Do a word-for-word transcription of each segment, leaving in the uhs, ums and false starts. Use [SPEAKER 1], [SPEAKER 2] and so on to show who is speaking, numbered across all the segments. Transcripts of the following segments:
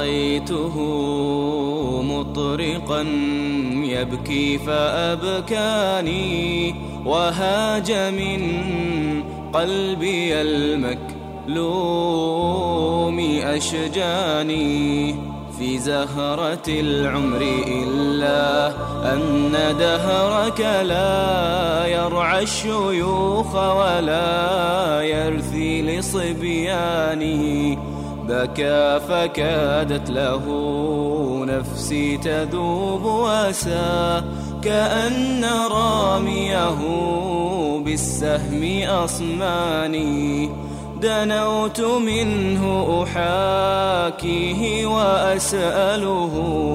[SPEAKER 1] رأيته مطرقا يبكي فأبكاني، وهاج من قلبي المكلوم أشجاني. في زهرة العمر إلا أن دهرك لا يرعى الشيوخ ولا يرثي لصبيانه. بكى فكادت له نفسي تذوب وسى، كأن راميه بالسهم أصماني. دنوت منه أحاكيه وأسأله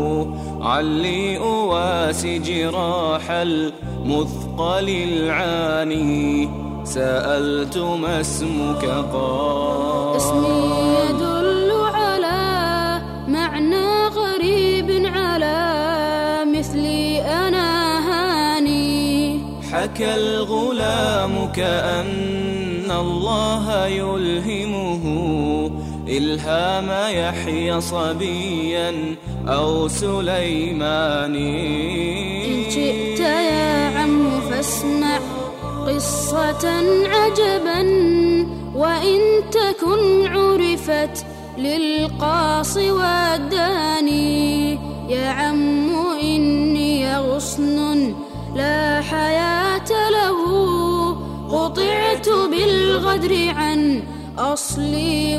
[SPEAKER 1] علي أواسي جراح المثقل العاني. سألت ما اسمك قال
[SPEAKER 2] اسمي يدل على معنى غريب على مثلي أنا هاني.
[SPEAKER 1] حكى الغلام كأن الله يلهمه إلهام يحيى صبيا أو سليماني.
[SPEAKER 2] إن شئت يا عم فاسمع قصة عجبا، وإن تكن عرفت للقاص والداني. يا عم إني غصن لا حياة له، قطعت بالغدر عن أصلي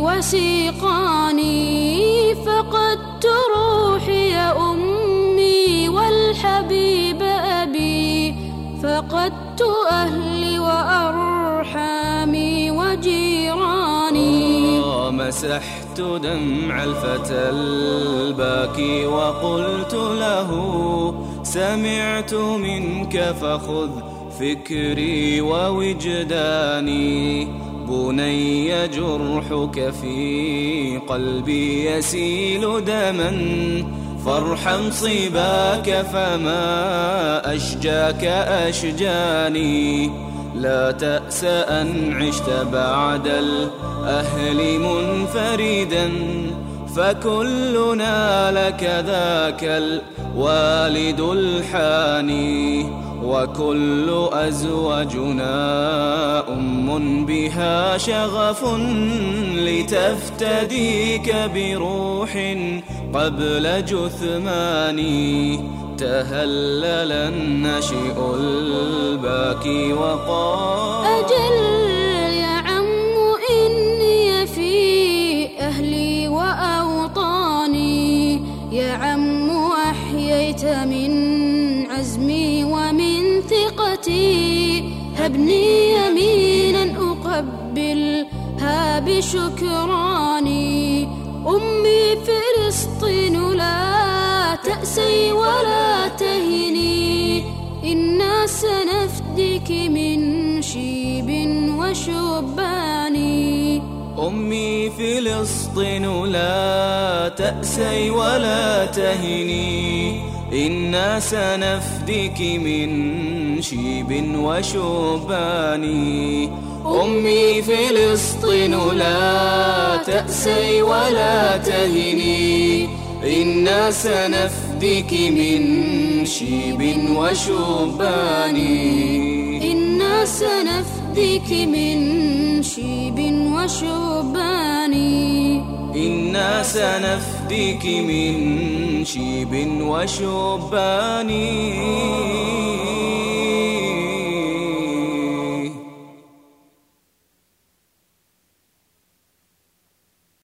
[SPEAKER 2] وسيقاني. فقدت روحي يا أمي والحبيب أبي، فقدت أهلي وأرحامي وجيراني.
[SPEAKER 1] مسحت دمع الفتى الباكي وقلت له سمعت منك فخذ فكري ووجداني. بني جرحك في قلبي يسيل دما، فارحم صباك فما أشجاك أشجاني. لا تأس أن عشت بعد الأهل منفردا، فكلنا لك ذاك الوالد الحاني. وكل أزواجنا أم بها شغف لتفتديك بروح قبل جثماني. تهلل النشئ الباكي وقال
[SPEAKER 2] أجل يا عم إني في أهلي وأوطاني. يا عم أحييت من عزمي ومن ثقتي، هبني يمينا أقبلها بشكراني. أمي فلسطين لا تأسي ولا تهني، إنا سنفديك من شيب وشباني.
[SPEAKER 1] أمي فلسطين لا تأسي ولا تهني، إنا سنفديك من شيب وشباني. أمي فلسطين لا تأسي ولا تهني، إنا سنفديك من شيب وشباني.
[SPEAKER 2] إنا سنفديك من شيب وشباني.
[SPEAKER 1] إنا سنفديك من شيب وشباني.